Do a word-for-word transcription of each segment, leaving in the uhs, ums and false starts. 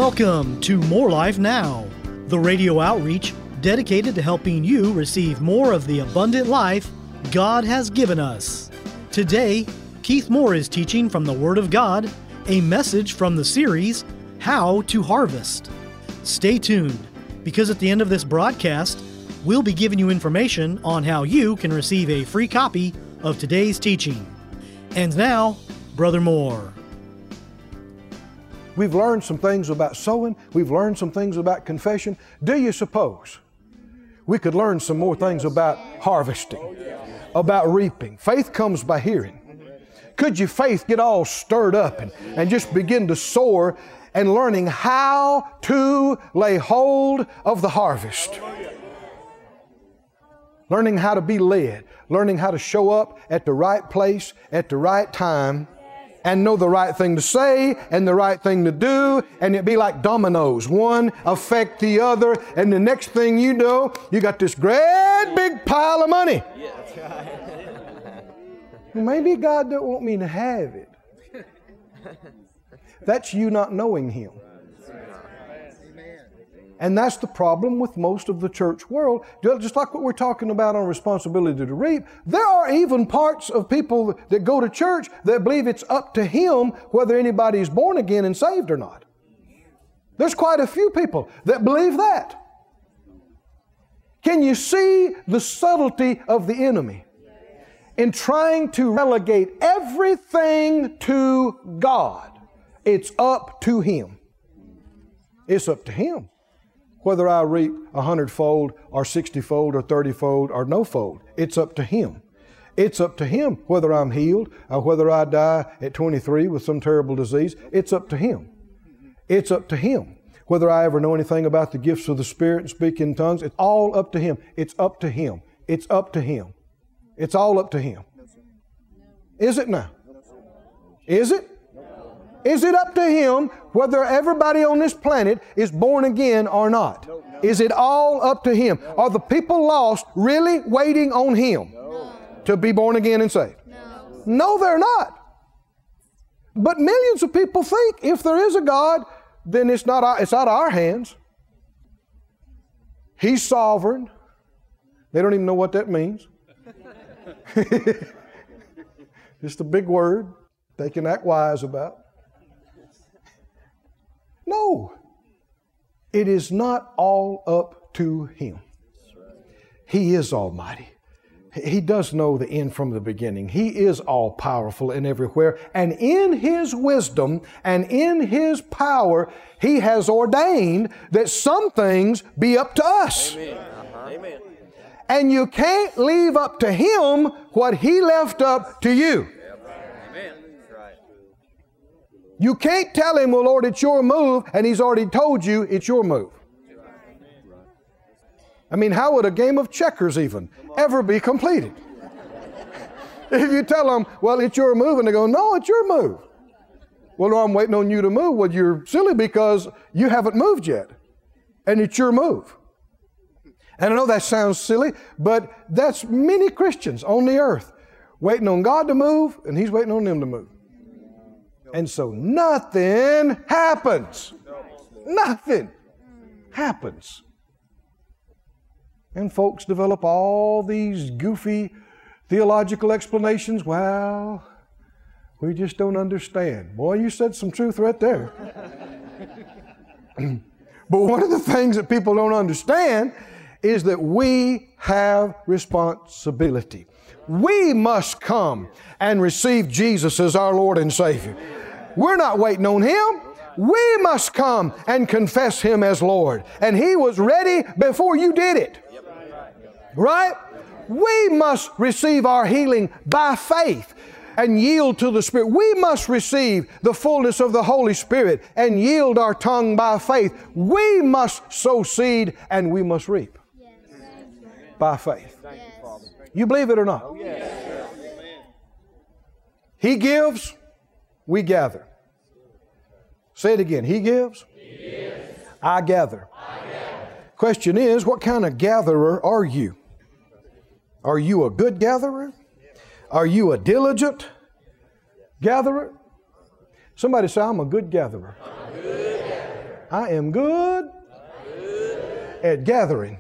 Welcome to More Life Now, the radio outreach dedicated to helping you receive more of the abundant life God has given us. Today, Keith Moore is teaching from the Word of God, a message from the series, How to Harvest. Stay tuned, because at the end of this broadcast, we'll be giving you information on how you can receive a free copy of today's teaching. And now, Brother Moore. We've learned some things about sowing. We've learned some things about confession. Do you suppose we could learn some more things about harvesting, about reaping? Faith comes by hearing. Could your faith get all stirred up and, and just begin to soar and learning how to lay hold of the harvest? Learning how to be led. Learning how to show up at the right place at the right time and know the right thing to say and the right thing to do, and it'd be like dominoes. One affect the other, and the next thing you know, you got this great big pile of money. Well, maybe God don't want me to have it. That's you not knowing Him. And that's the problem with most of the church world. Just like what we're talking about on responsibility to reap, there are even parts of people that go to church that believe it's up to Him whether anybody is born again and saved or not. There's quite a few people that believe that. Can you see the subtlety of the enemy in trying to relegate everything to God? It's up to Him. It's up to Him. Whether I reap a hundredfold or sixtyfold or thirtyfold or no fold, it's up to Him. It's up to Him whether I'm healed or whether I die at twenty-three with some terrible disease. It's up to Him. It's up to Him. Whether I ever know anything about the gifts of the Spirit and speak in tongues, it's all up to Him. It's up to Him. It's up to Him. It's all up to Him. Is it now? Is it? Is it up to Him whether everybody on this planet is born again or not? Is it all up to Him? Are the people lost really waiting on Him to be born again and saved? No. No, they're not. But millions of people think if there is a God, then it's not our, it's out of our hands. He's sovereign. They don't even know what that means. Just a big word they can act wise about. No, it is not all up to Him. He is almighty. He does know the end from the beginning. He is all powerful and everywhere. And in His wisdom and in His power, He has ordained that some things be up to us. Amen. Uh-huh. Amen. And you can't leave up to Him what He left up to you. You can't tell Him, well, Lord, it's your move, and He's already told you it's your move. I mean, how would a game of checkers even ever be completed? If you tell them, well, it's your move, and they go, no, it's your move. Well, no, I'm waiting on you to move. Well, you're silly because you haven't moved yet, and it's your move. And I know that sounds silly, but that's many Christians on the earth waiting on God to move, and He's waiting on them to move. And so nothing happens. Nothing happens. And folks develop all these goofy theological explanations. Well, we just don't understand. Boy, you said some truth right there. But one of the things that people don't understand is that we have responsibility. We must come and receive Jesus as our Lord and Savior. We're not waiting on Him. We must come and confess Him as Lord. And He was ready before you did it. Right? We must receive our healing by faith and yield to the Spirit. We must receive the fullness of the Holy Spirit and yield our tongue by faith. We must sow seed and we must reap by faith. You believe it or not? He gives, we gather. Say it again. He gives, he gives. I gather. I gather. Question is, what kind of gatherer are you? Are you a good gatherer? Are you a diligent gatherer? Somebody say, I'm a good gatherer. I'm a good gatherer. I am good at gathering.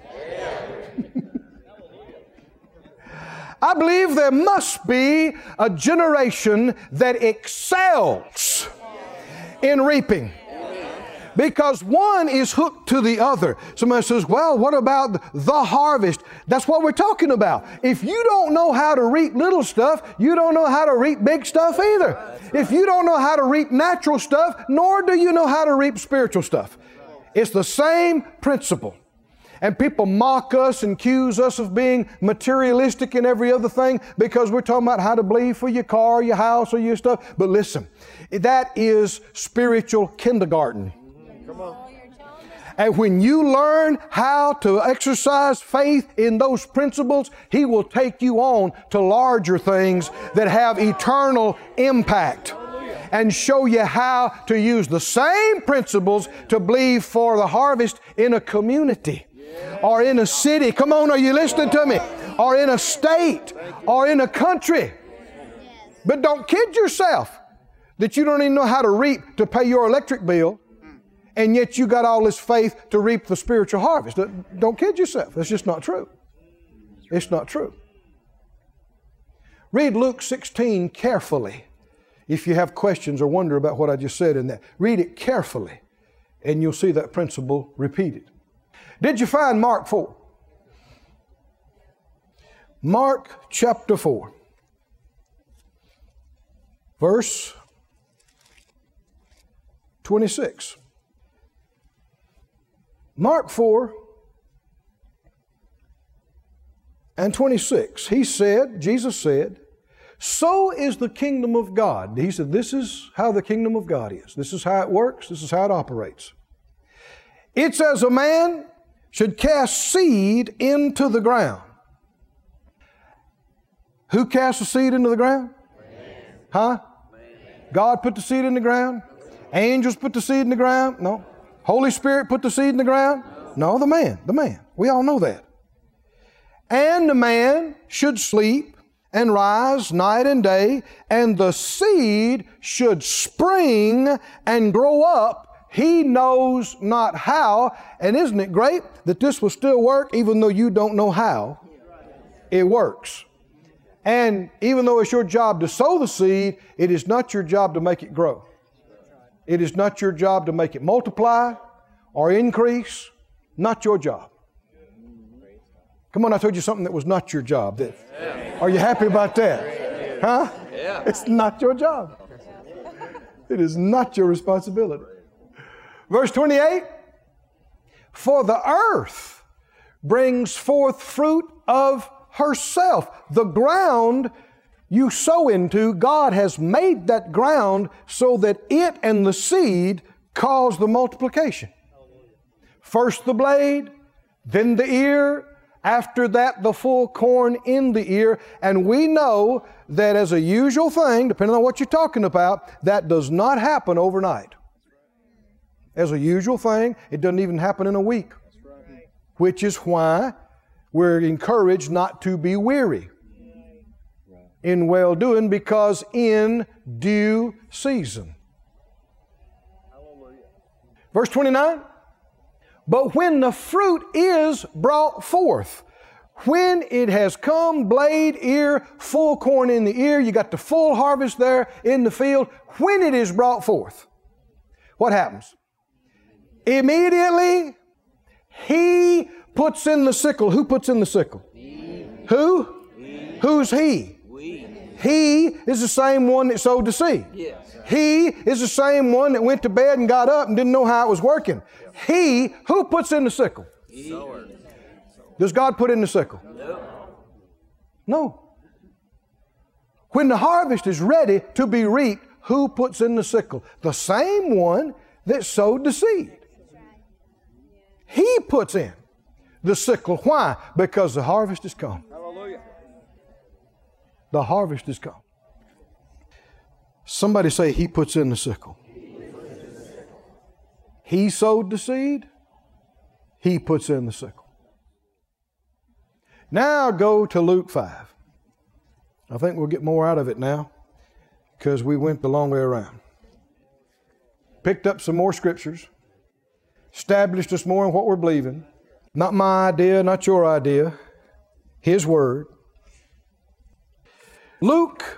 I believe there must be a generation that excels in reaping. Because one is hooked to the other. Somebody says, well, what about the harvest? That's what we're talking about. If you don't know how to reap little stuff, you don't know how to reap big stuff either. If you don't know how to reap natural stuff, nor do you know how to reap spiritual stuff. It's the same principle. And people mock us and accuse us of being materialistic and every other thing because we're talking about how to believe for your car, your house, or your stuff. But listen, that is spiritual kindergarten. Come on. And when you learn how to exercise faith in those principles, He will take you on to larger things that have eternal impact and show you how to use the same principles to believe for the harvest in a community or in a city. Come on, are you listening to me? Or in a state or in a country. But don't kid yourself that you don't even know how to reap to pay your electric bill, and yet you got all this faith to reap the spiritual harvest. Don't kid yourself. That's just not true. It's not true. Read Luke sixteen carefully if you have questions or wonder about what I just said in that. Read it carefully, and you'll see that principle repeated. Did you find Mark four? Mark chapter four. Verse twenty-six. Mark four and twenty-six. He said, Jesus said, so is the kingdom of God. He said, this is how the kingdom of God is. This is how it works. This is how it operates. It's as a man should cast seed into the ground. Who cast the seed into the ground? Man. Huh? Man. God put the seed in the ground? Angels put the seed in the ground? No. Holy Spirit put the seed in the ground? No, the man, the man. We all know that. And the man should sleep and rise night and day, and the seed should spring and grow up. He knows not how. And isn't it great that this will still work even though you don't know how? It works. And even though it's your job to sow the seed, it is not your job to make it grow. It is not your job to make it multiply or increase. Not your job. Come on, I told you something that was not your job. That, are you happy about that? Huh? It's not your job. It is not your responsibility. Verse twenty-eight, for the earth brings forth fruit of herself. The ground you sow into, God has made that ground so that it and the seed cause the multiplication. First the blade, then the ear, after that the full corn in the ear. And we know that as a usual thing, depending on what you're talking about, that does not happen overnight. As a usual thing, it doesn't even happen in a week. Which is why we're encouraged not to be weary in well-doing, because in due season. Verse twenty-nine, but when the fruit is brought forth, when it has come, blade, ear, full corn in the ear, you got the full harvest there in the field. When it is brought forth, what happens? Immediately, He puts in the sickle. Who puts in the sickle? We. Who? We. Who's He? We. He is the same one that sowed the seed. Yes. He is the same one that went to bed and got up and didn't know how it was working. He, who puts in the sickle? He. Does God put in the sickle? No. No. When the harvest is ready to be reaped, who puts in the sickle? The same one that sowed the seed. He puts in the sickle. Why? Because the harvest has come. Hallelujah. The harvest has come. Somebody say, He puts in the sickle. He sowed the seed. He puts in the sickle. Now go to Luke five. I think we'll get more out of it now because we went the long way around. Picked up some more scriptures. established us more in what we're believing. Not my idea, not your idea. His Word. Luke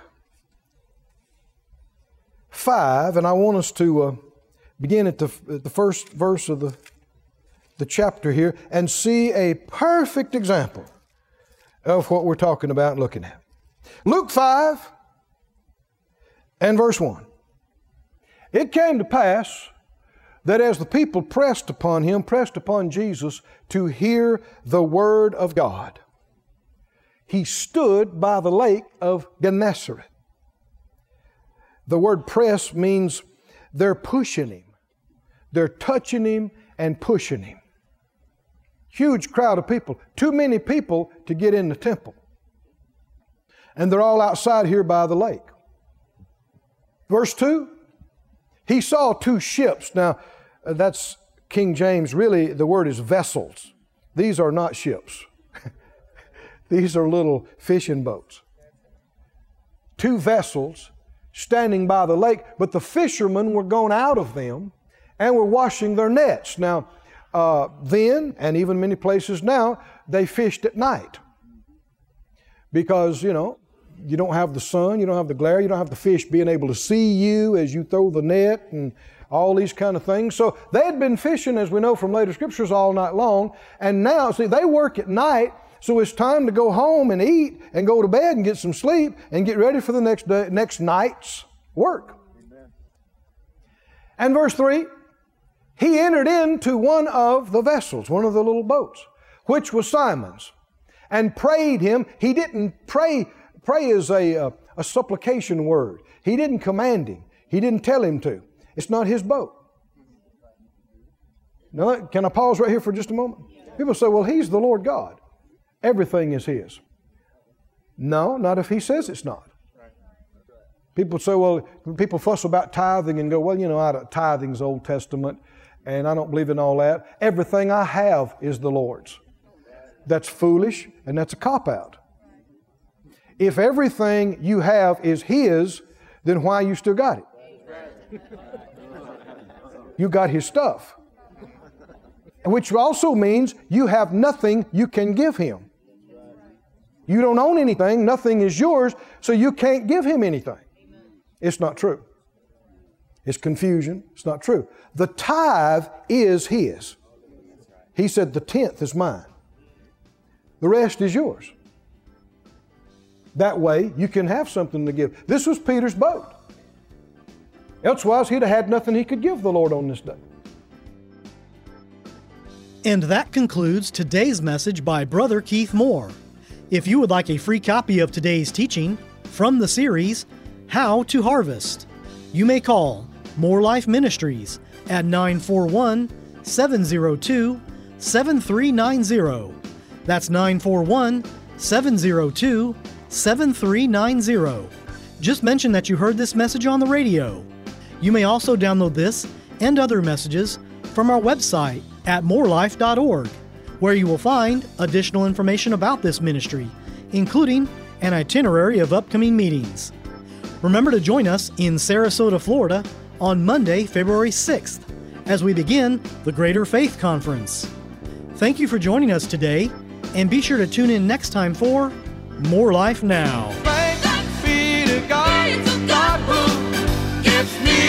five, and I want us to uh, begin at the, at the first verse of the, the chapter here and see a perfect example of what we're talking about and looking at. Luke five and verse one. It came to pass that as the people pressed upon him, pressed upon Jesus to hear the word of God, he stood by the lake of Gennesaret. The word press means they're pushing him. They're touching him and pushing him. Huge crowd of people. Too many people to get in the temple. And they're all outside here by the lake. Verse two, he saw two ships. Now, that's King James. Really, the word is vessels. These are not ships. These are little fishing boats. Two vessels standing by the lake, but the fishermen were gone out of them and were washing their nets. Now, uh, then, and even many places now, they fished at night. Because, you know, you don't have the sun, you don't have the glare, you don't have the fish being able to see you as you throw the net and all these kind of things. So they had been fishing, as we know from later scriptures, all night long. And now, see, they work at night, so it's time to go home and eat and go to bed and get some sleep and get ready for the next day, next night's work. Amen. And verse three, he entered into one of the vessels, one of the little boats, which was Simon's, and prayed him. He didn't pray. Pray is a, a, a supplication word. He didn't command him. He didn't tell him to. It's not his boat. Now, can I pause right here for just a moment? People say, well, he's the Lord God. Everything is his. No, not if he says it's not. People say, well, people fuss about tithing and go, well, you know, tithing's Old Testament, and I don't believe in all that. Everything I have is the Lord's. That's foolish, and that's a cop-out. If everything you have is his, then why you still got it? You got his stuff. Which also means you have nothing you can give him. You don't own anything, nothing is yours, so you can't give him anything. It's not true. It's confusion. It's not true. The tithe is his. He said the tenth is mine. The rest is yours. That way you can have something to give. This was Peter's boat. Elsewise he'd have had nothing he could give the Lord on this day. And that concludes today's message by Brother Keith Moore. If you would like a free copy of today's teaching from the series, How to Harvest, you may call More Life Ministries at nine four one, seven zero two, seven three nine zero. That's nine four one, seven zero two, seven three nine zero. Just mention that you heard this message on the radio. You may also download this and other messages from our website at more life dot org, where you will find additional information about this ministry, including an itinerary of upcoming meetings. Remember to join us in Sarasota, Florida on Monday, February sixth, as we begin the Greater Faith Conference. Thank you for joining us today, and be sure to tune in next time for More Life Now. Thanks be to God, God who gives me